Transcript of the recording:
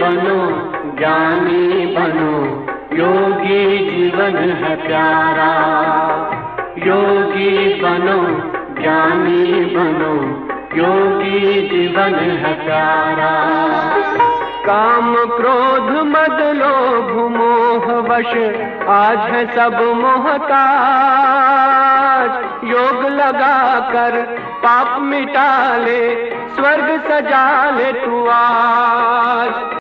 बनो ज्ञानी बनो, योगी जीवन है प्यारा। योगी बनो ज्ञानी बनो, योगी जीवन है प्यारा। काम क्रोध मद लोभ मोह वश आज है सब मोहताज। योग लगा कर पाप मिटा ले, स्वर्ग सजा ले तू आज।